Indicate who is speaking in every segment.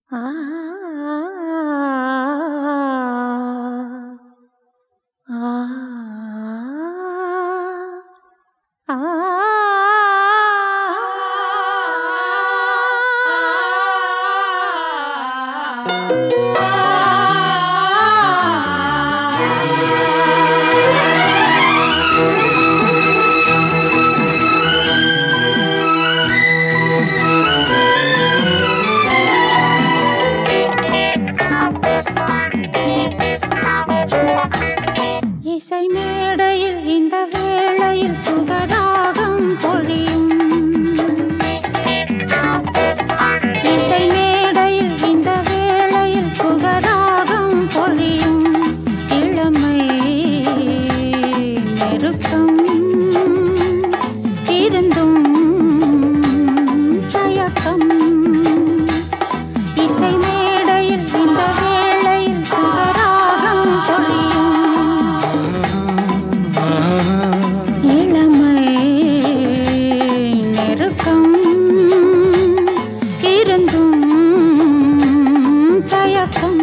Speaker 1: ஆ ஆ ஆ இசை மேடையில் இந்த வேளையில் சுகராகம் பொழியும். இசை மேடையில் இந்த வேளையில் சுகராகம் பொழியும். இளமை நெருக்கம் இருந்தும் தயக்கம். இசை மேடையில் இந்த வேளையில் சுகராகம் பொழியும். இளமை நெருக்கம் இருந்தும் தயக்கம்.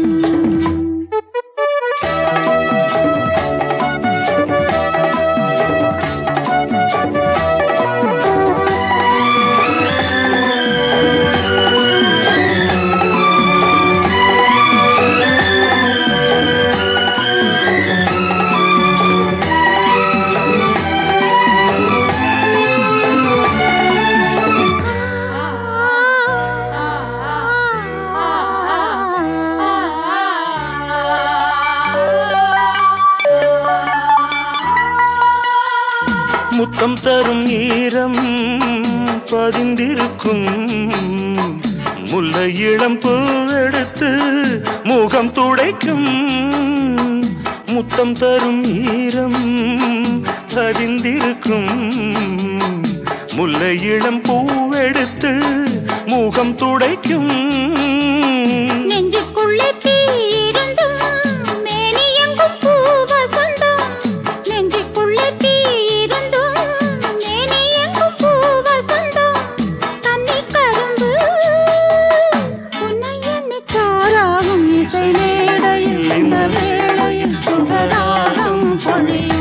Speaker 2: முத்தம் தரும் ஈரம் பதிந்திருக்கும். முல்லை இளம் பூவெடுத்து முகம் துடைக்கும். முத்தம் தரும் ஈரம் பதிந்திருக்கும். முல்லை இளம் பூவெடுத்து முகம் துடைக்கும்.
Speaker 1: நெஞ்சுக்குள்ளே தீ இருந்தும் மேனி எங்கும் பூ வசந்தம். நெஞ்சுக்குள்ளே தீ இருந்தும் மேனி எங்கும் பூ வசந்தம். தண்ணி கரும்பு உன்னை எண்ணி சாராகும். இசை மேடையில் இந்த வேளையில் சுகராகம் பொழியும்.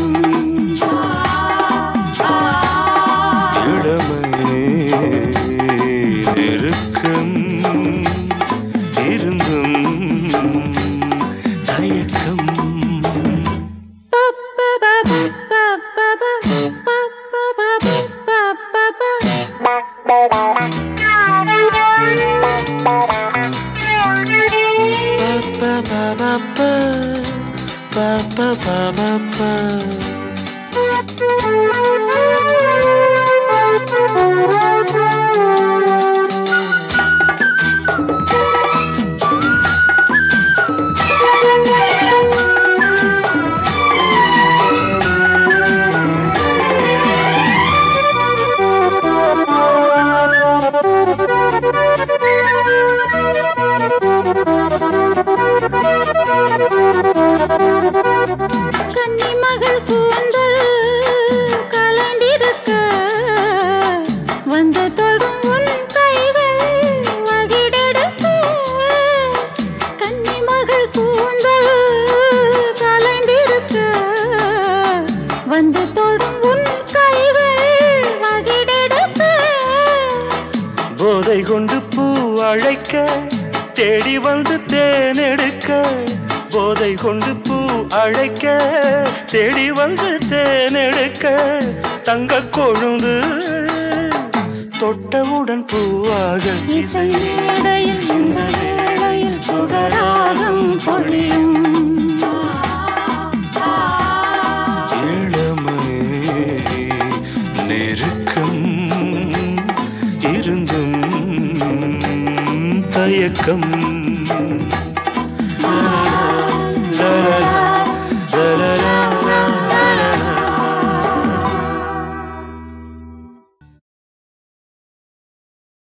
Speaker 2: இளமை நெருக்கம் இருந்தும் தயக்கம்.
Speaker 1: கன்னிமகள் கூந்தல் கலைந்திருக்க வந்து தொடும் உன் கைகள் வகிடெடுக்க. கன்னிமகள் கூந்தல் கலைந்திருக்க வந்து தொடும் உன் கைகள் வகிடெடுக்க.
Speaker 2: போதை கொண்டு பூ அழைக்க தேடி வந்து தேனெடுக்க. போதை கொண்டு பூ அழைக்க தேடி வந்து தேனெடுக்க. தங்க கொழுந்து தொட்டவுடன் பூவாக.
Speaker 1: இசை மேடையில் இந்த வேளையில் சுகராகம் பொழியும்.
Speaker 2: இளமை நெருக்கம் இருந்தும் தயக்கம்.